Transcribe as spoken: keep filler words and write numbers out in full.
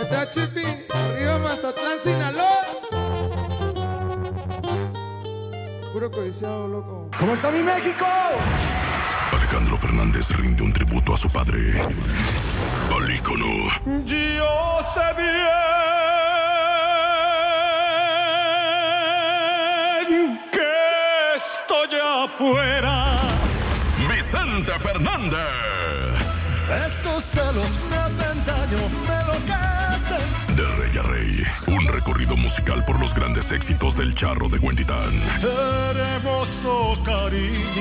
Está Chipi, Río Mazatlán, Sinaloa. Puro codiciado, loco. ¿Cómo está mi México? Alejandro Fernández rinde un tributo a su padre, al ícono. Yo sé bien que estoy afuera. Vicente Fernández. Estos celos me hacen daño, me enloquecen. De rey a rey, un recorrido musical por los grandes éxitos del Charro de Huentitán. Hermoso cariño.